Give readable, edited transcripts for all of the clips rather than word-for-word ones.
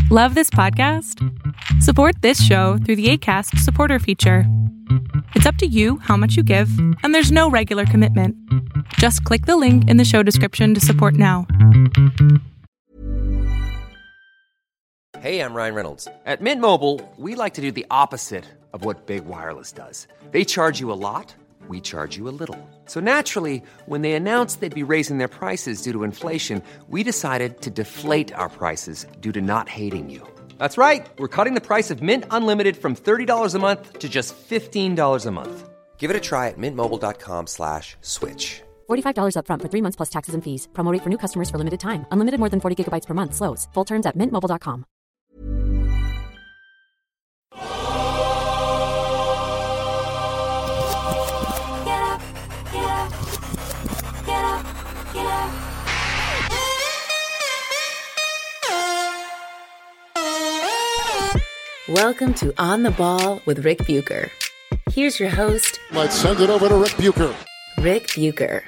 Love this podcast? Support this show through the Acast supporter feature. It's up to you how much you give, and there's no regular commitment. Just click the link in the show description to support now. Hey, I'm Ryan Reynolds. At Mint Mobile, we like to do the opposite of what Big Wireless does. They charge you a lot, we charge you a little. So naturally, when they announced they'd be raising their prices due to inflation, we decided to deflate our prices due to not hating you. That's right. We're cutting the price of Mint Unlimited from $30 a month to just $15 a month. Give it a try at mintmobile.com/switch. $45 up front for 3 months plus taxes and fees. Promo rate for new customers for limited time. Unlimited more than 40 gigabytes per month. Slows full terms at mintmobile.com. Welcome to On the Ball with Rick Bucher. Here's your host. Let's send it over to Rick Bucher. Rick Bucher.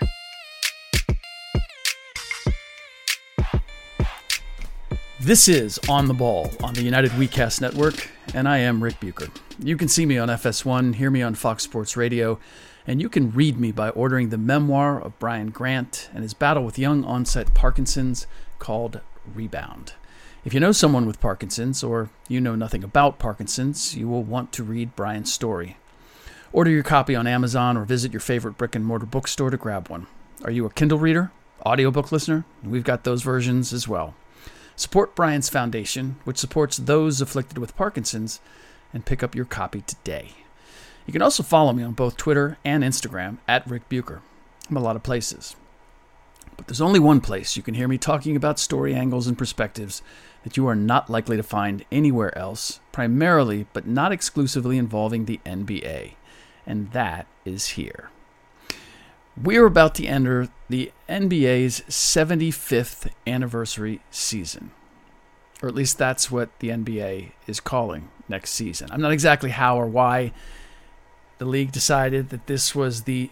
This is On the Ball on the United WeCast Network, and I am Rick Bucher. You can see me on FS1, hear me on Fox Sports Radio, and you can read me by ordering the memoir of Brian Grant and his battle with young onset Parkinson's called Rebound. If you know someone with Parkinson's, or you know nothing about Parkinson's, you will want to read Brian's story. Order your copy on Amazon or visit your favorite brick-and-mortar bookstore to grab one. Are you a Kindle reader? Audiobook listener? We've got those versions as well. Support Brian's foundation, which supports those afflicted with Parkinson's, and pick up your copy today. You can also follow me on both Twitter and Instagram at Rick Bucher. I'm a lot of places. But there's only one place you can hear me talking about story angles and perspectives that you are not likely to find anywhere else, primarily but not exclusively involving the NBA, and that is here. We're about to enter the NBA's 75th anniversary season, or at least that's what the NBA is calling next season. I'm not exactly how or why the league decided that this was the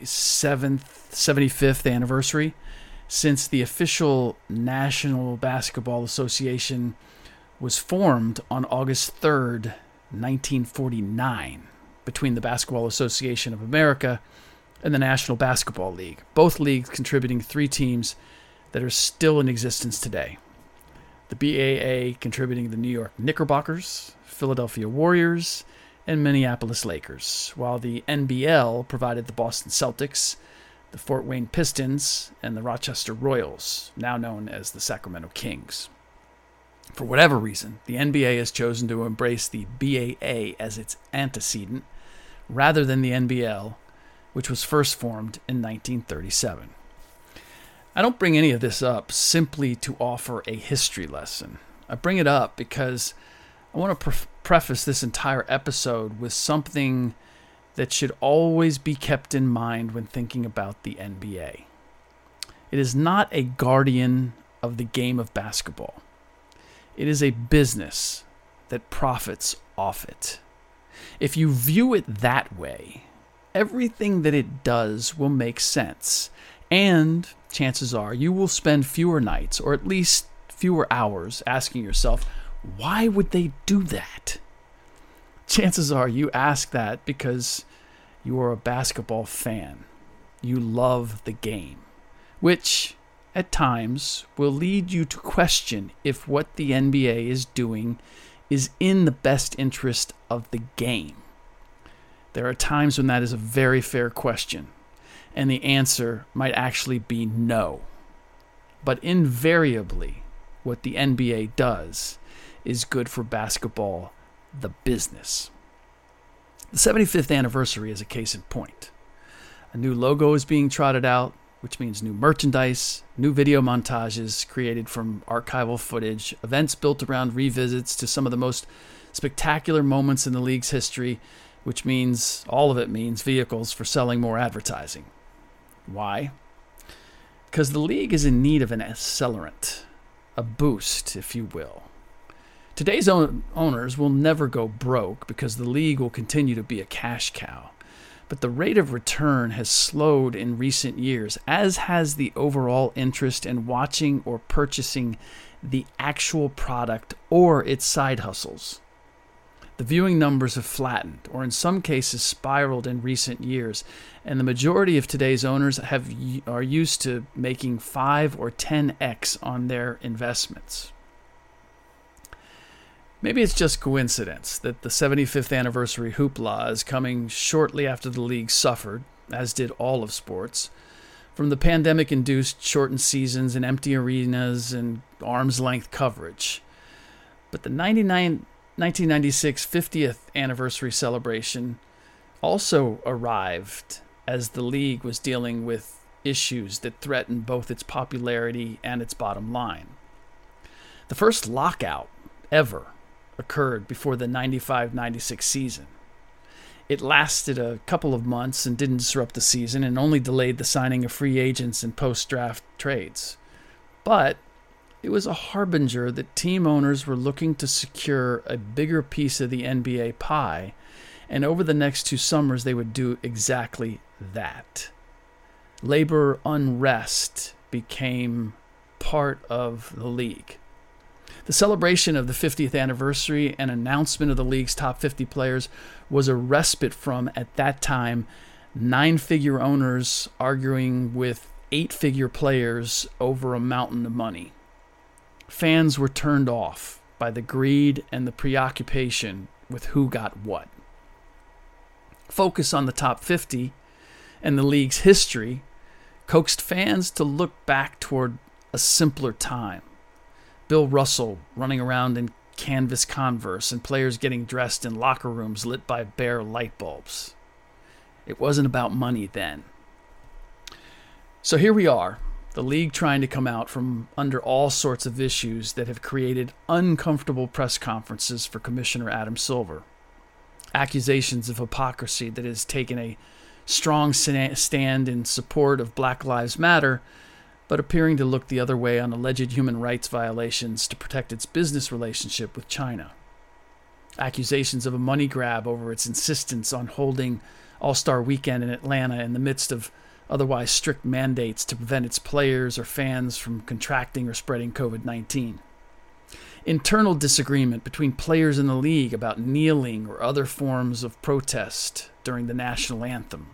75th anniversary, since the official National Basketball Association was formed on August 3rd, 1949, between the Basketball Association of America and the National Basketball League, both leagues contributing 3 teams that are still in existence today. The BAA contributing the New York Knickerbockers, Philadelphia Warriors, and Minneapolis Lakers, while the NBL provided the Boston Celtics, the Fort Wayne Pistons, and the Rochester Royals, now known as the Sacramento Kings. For whatever reason, the NBA has chosen to embrace the BAA as its antecedent, rather than the NBL, which was first formed in 1937. I don't bring any of this up simply to offer a history lesson. I bring it up because I want to preface this entire episode with something that should always be kept in mind when thinking about the NBA. It is not a guardian of the game of basketball. It is a business that profits off it. If you view it that way, everything that it does will make sense, and chances are you will spend fewer nights, or at least fewer hours, asking yourself, why would they do that? Chances are you ask that because you are a basketball fan. You love the game, which at times will lead you to question if what the NBA is doing is in the best interest of the game. There are times when that is a very fair question, and the answer might actually be no. But invariably, what the NBA does is good for basketball, the business. The 75th anniversary is a case in point. A new logo is being trotted out, which means new merchandise, new video montages created from archival footage, events built around revisits to some of the most spectacular moments in the league's history, which means, all of it means, vehicles for selling more advertising. Why? Because the league is in need of an accelerant, a boost, if you will. Today's owners will never go broke because the league will continue to be a cash cow. But the rate of return has slowed in recent years, as has the overall interest in watching or purchasing the actual product or its side hustles. The viewing numbers have flattened, or in some cases spiraled in recent years, and the majority of today's owners are used to making 5 or 10x on their investments. Maybe it's just coincidence that the 75th anniversary hoopla is coming shortly after the league suffered, as did all of sports, from the pandemic-induced shortened seasons and empty arenas and arm's-length coverage. But the 1996 50th anniversary celebration also arrived as the league was dealing with issues that threatened both its popularity and its bottom line. The first lockout ever occurred before the 95-96 season. It lasted a couple of months and didn't disrupt the season and only delayed the signing of free agents and post-draft trades. But it was a harbinger that team owners were looking to secure a bigger piece of the NBA pie, and over the next 2 summers they would do exactly that. Labor unrest became part of the league. The celebration of the 50th anniversary and announcement of the league's top 50 players was a respite from, at that time, 9-figure owners arguing with 8-figure players over a mountain of money. Fans were turned off by the greed and the preoccupation with who got what. Focus on the top 50 and the league's history coaxed fans to look back toward a simpler time. Bill Russell running around in canvas Converse and players getting dressed in locker rooms lit by bare light bulbs. It wasn't about money then. So here we are, the league trying to come out from under all sorts of issues that have created uncomfortable press conferences for Commissioner Adam Silver. Accusations of hypocrisy that has taken a strong stand in support of Black Lives Matter, but appearing to look the other way on alleged human rights violations to protect its business relationship with China. Accusations of a money grab over its insistence on holding All-Star Weekend in Atlanta in the midst of otherwise strict mandates to prevent its players or fans from contracting or spreading COVID-19. Internal disagreement between players in the league about kneeling or other forms of protest during the national anthem.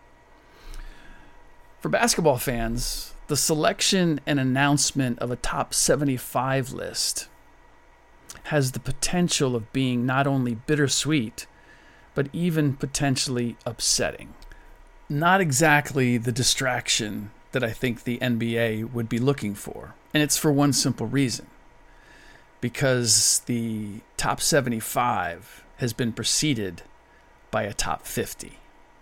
For basketball fans, the selection and announcement of a top 75 list has the potential of being not only bittersweet, but even potentially upsetting. Not exactly the distraction that I think the NBA would be looking for. And it's for one simple reason. Because the top 75 has been preceded by a top 50.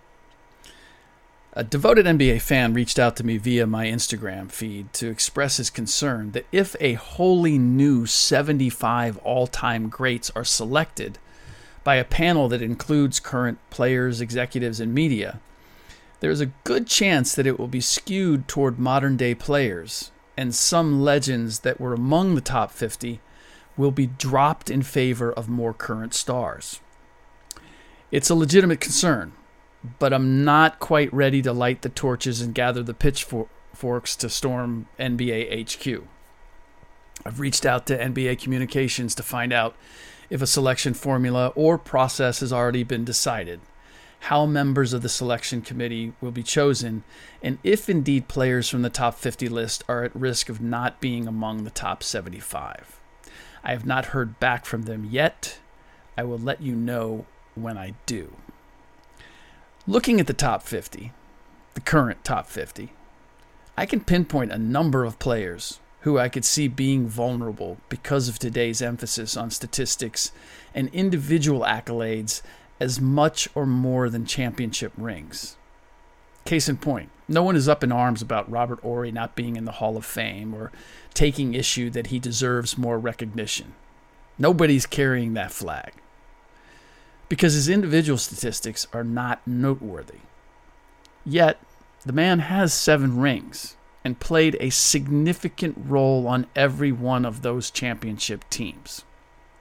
A devoted NBA fan reached out to me via my Instagram feed to express his concern that if a wholly new 75 all-time greats are selected by a panel that includes current players, executives, and media, there is a good chance that it will be skewed toward modern-day players, and some legends that were among the top 50 will be dropped in favor of more current stars. It's a legitimate concern, but I'm not quite ready to light the torches and gather the pitchforks to storm NBA HQ. I've reached out to NBA communications to find out if a selection formula or process has already been decided, how members of the selection committee will be chosen, and if indeed players from the top 50 list are at risk of not being among the top 75. I have not heard back from them yet. I will let you know when I do. Looking at the top 50, the current top 50, I can pinpoint a number of players who I could see being vulnerable because of today's emphasis on statistics and individual accolades as much or more than championship rings. Case in point, no one is up in arms about Robert Horry not being in the Hall of Fame or taking issue that he deserves more recognition. Nobody's carrying that flag because his individual statistics are not noteworthy. Yet, the man has 7 rings and played a significant role on every one of those championship teams.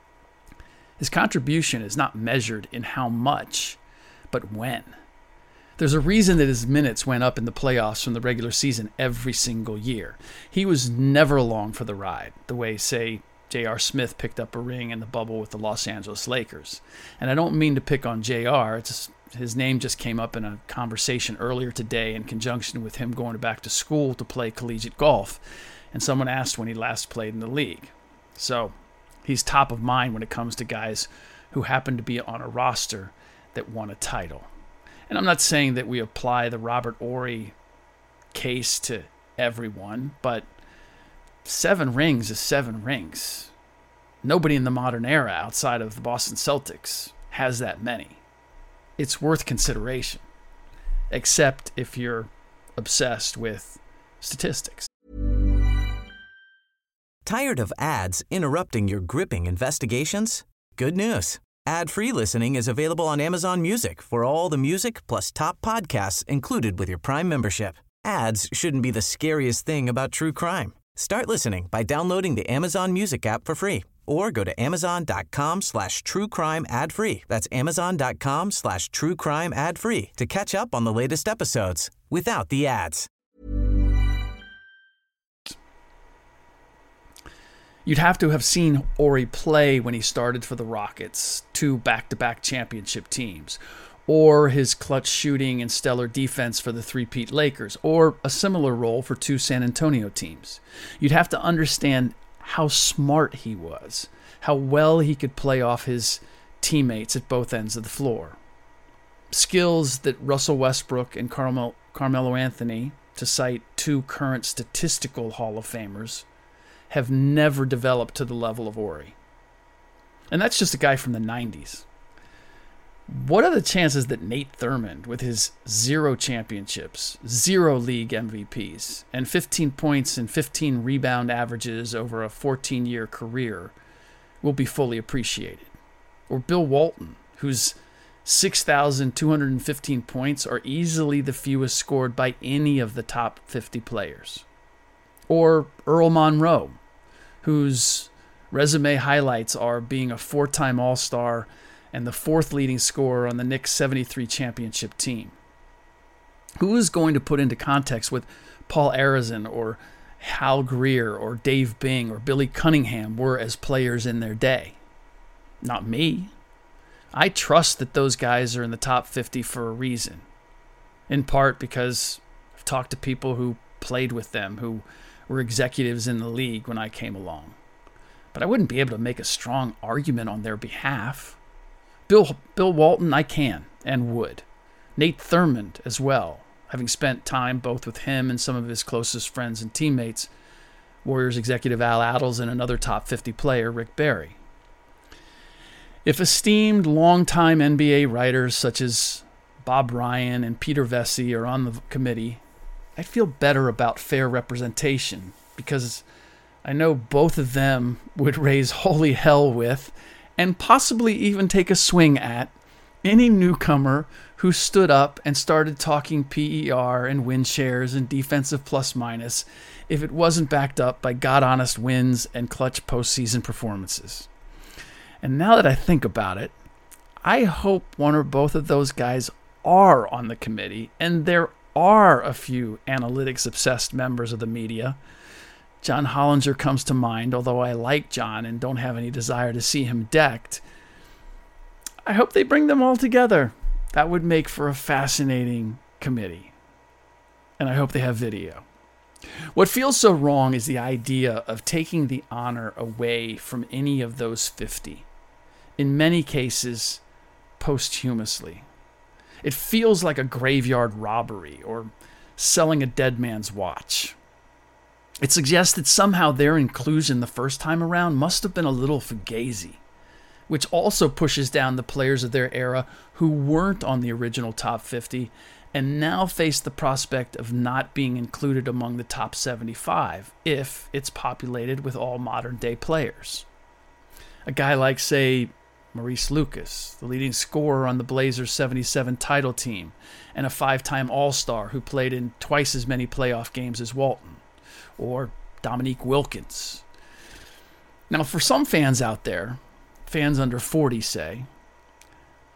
His contribution is not measured in how much, but when. There's a reason that his minutes went up in the playoffs from the regular season every single year. He was never along for the ride, the way, say, J.R. Smith picked up a ring in the bubble with the Los Angeles Lakers. And I don't mean to pick on J.R., his name just came up in a conversation earlier today in conjunction with him going back to school to play collegiate golf, and someone asked when he last played in the league. So he's top of mind when it comes to guys who happen to be on a roster that won a title. And I'm not saying that we apply the Robert Horry case to everyone, but 7 rings is 7 rings. Nobody in the modern era outside of the Boston Celtics has that many. It's worth consideration, except if you're obsessed with statistics. Tired of ads interrupting your gripping investigations? Good news. Ad-free listening is available on Amazon Music for all the music plus top podcasts included with your Prime membership. Ads shouldn't be the scariest thing about true crime. Start listening by downloading the Amazon Music app for free or go to amazon.com/truecrime ad-free. That's amazon.com/truecrime ad-free to catch up on the latest episodes without the ads. You'd have to have seen Horry play when he started for the Rockets, 2 back-to-back championship teams, or his clutch shooting and stellar defense for the three-peat Lakers, or a similar role for 2 San Antonio teams. You'd have to understand how smart he was, how well he could play off his teammates at both ends of the floor. Skills that Russell Westbrook and Carmelo Anthony, to cite 2 current statistical Hall of Famers, have never developed to the level of Horry. And that's just a guy from the 90s. What are the chances that Nate Thurmond, with his 0 championships, 0 league MVPs, and 15 points and 15 rebound averages over a 14-year career, will be fully appreciated? Or Bill Walton, whose 6,215 points are easily the fewest scored by any of the top 50 players? Or Earl Monroe, whose resume highlights are being a 4-time All-Star and the 4th leading scorer on the Knicks' 73 championship team? Who is going to put into context what Paul Arizin or Hal Greer or Dave Bing or Billy Cunningham were as players in their day? Not me. I trust that those guys are in the top 50 for a reason, in part because I've talked to people who played with them, who were executives in the league when I came along. But I wouldn't be able to make a strong argument on their behalf. Bill Walton, I can and would. Nate Thurmond as well, having spent time both with him and some of his closest friends and teammates, Warriors executive Al Attles and another top 50 player, Rick Barry. If esteemed longtime NBA writers such as Bob Ryan and Peter Vesey are on the committee, I'd feel better about fair representation, because I know both of them would raise holy hell with, and possibly even take a swing at, any newcomer who stood up and started talking PER and win shares and defensive plus-minus if it wasn't backed up by God-honest wins and clutch postseason performances. And now that I think about it, I hope one or both of those guys are on the committee, and there are a few analytics-obsessed members of the media. John Hollinger comes to mind, although I like John and don't have any desire to see him decked. I hope they bring them all together. That would make for a fascinating committee. And I hope they have video. What feels so wrong is the idea of taking the honor away from any of those 50, in many cases posthumously. It feels like a graveyard robbery or selling a dead man's watch. It suggests that somehow their inclusion the first time around must have been a little fugazi, which also pushes down the players of their era who weren't on the original top 50 and now face the prospect of not being included among the top 75 if it's populated with all modern-day players. A guy like, say, Maurice Lucas, the leading scorer on the Blazers' 77 title team, and a 5-time All-Star who played in twice as many playoff games as Walton, or Dominique Wilkins. Now, for some fans out there, fans under 40 say,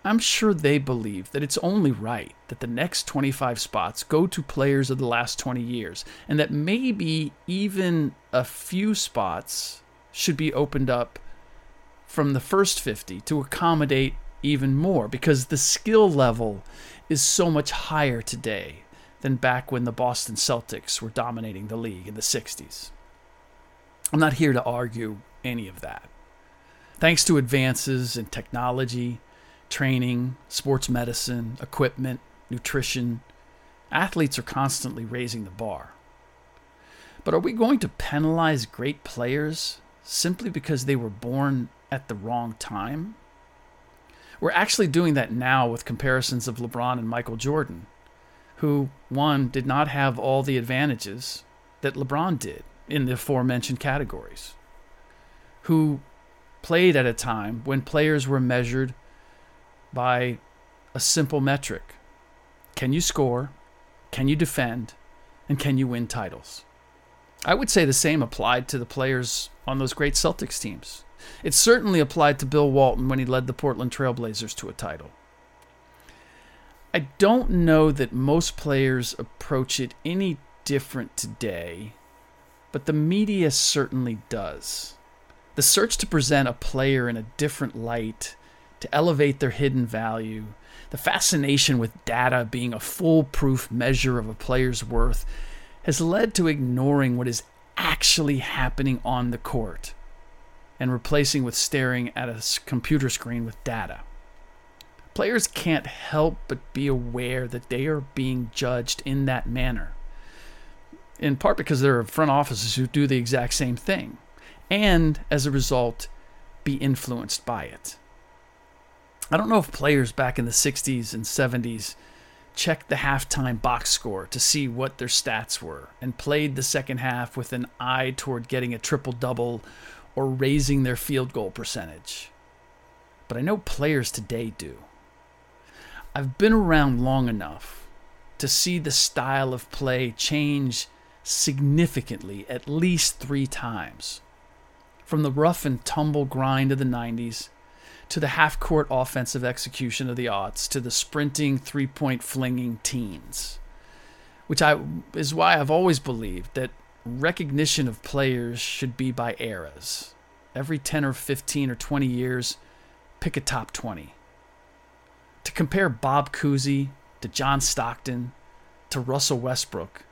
I'm sure they believe that it's only right that the next 25 spots go to players of the last 20 years, and that maybe even a few spots should be opened up from the first 50 to accommodate even more, because the skill level is so much higher today than back when the Boston Celtics were dominating the league in the 60s. I'm not here to argue any of that. Thanks to advances in technology, training, sports medicine, equipment, nutrition, athletes are constantly raising the bar. But are we going to penalize great players simply because they were born at the wrong time? We're actually doing that now with comparisons of LeBron and Michael Jordan, who, one, did not have all the advantages that LeBron did in the aforementioned categories, who played at a time when players were measured by a simple metric. Can you score? Can you defend? And can you win titles? I would say the same applied to the players on those great Celtics teams. It certainly applied to Bill Walton when he led the Portland Trailblazers to a title. I don't know that most players approach it any different today, but the media certainly does. The search to present a player in a different light, to elevate their hidden value, the fascination with data being a foolproof measure of a player's worth, has led to ignoring what is actually happening on the court and replacing with staring at a computer screen with data. Players can't help but be aware that they are being judged in that manner, in part because there are front offices who do the exact same thing, and as a result, be influenced by it. I don't know if players back in the 60s and 70s checked the halftime box score to see what their stats were and played the second half with an eye toward getting a triple-double or raising their field goal percentage. But I know players today do. I've been around long enough to see the style of play change significantly at least 3 times. From the rough and tumble grind of the 90s, to the half-court offensive execution of the aughts, to the sprinting, three-point flinging teens. Which is why I've always believed that recognition of players should be by eras. Every 10 or 15 or 20 years, pick a top 20. To compare Bob Cousy to John Stockton to Russell Westbrook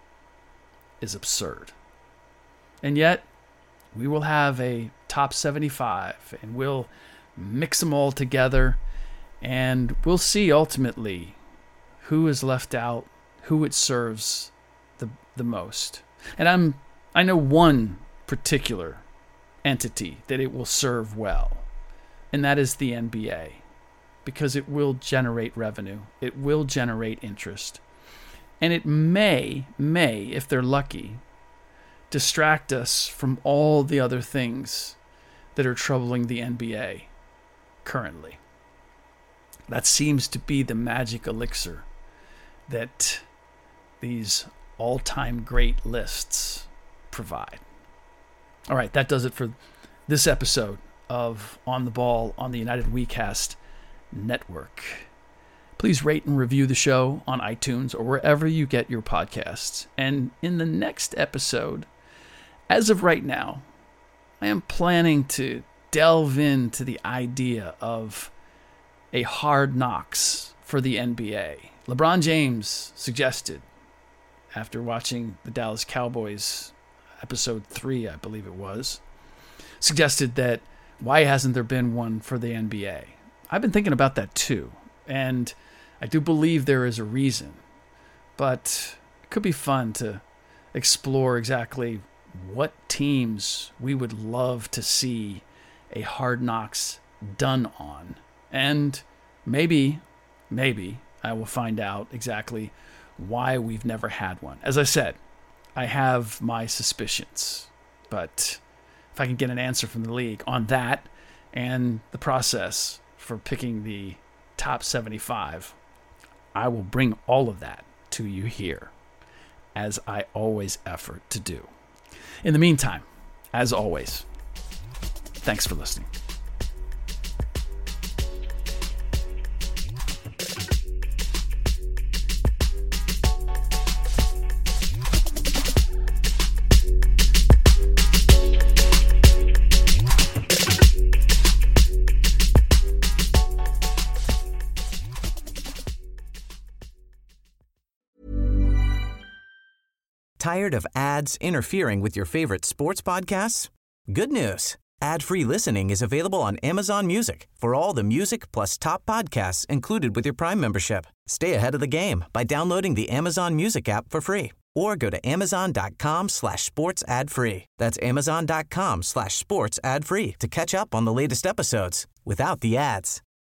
is absurd. And yet, we will have a top 75, and we'll mix them all together, and we'll see ultimately who is left out, who it serves the most. And I know one particular entity that it will serve well, and that is the NBA, because it will generate revenue, it will generate interest, and it may, if they're lucky, distract us from all the other things that are troubling the NBA currently. That seems to be the magic elixir that these all-time great lists provide. All right, that does it for this episode of On the Ball on the United WeCast Network. Please rate and review the show on iTunes or wherever you get your podcasts. And in the next episode, as of right now, I am planning to delve into the idea of a hard knocks for the NBA. LeBron James suggested, after watching the Dallas Cowboys episode 3, I believe it was, suggested that why hasn't there been one for the NBA? I've been thinking about that too, and I do believe there is a reason, but it could be fun to explore exactly what teams we would love to see a hard knocks done on. And maybe I will find out exactly why we've never had one. As I said, I have my suspicions, but if I can get an answer from the league on that and the process for picking the top 75, I will bring all of that to you here, as I always effort to do. In the meantime, as always, thanks for listening. Tired of ads interfering with your favorite sports podcasts? Good news. Ad-free listening is available on Amazon Music for all the music plus top podcasts included with your Prime membership. Stay ahead of the game by downloading the Amazon Music app for free or go to amazon.com/sports ad free. That's amazon.com/sports ad free to catch up on the latest episodes without the ads.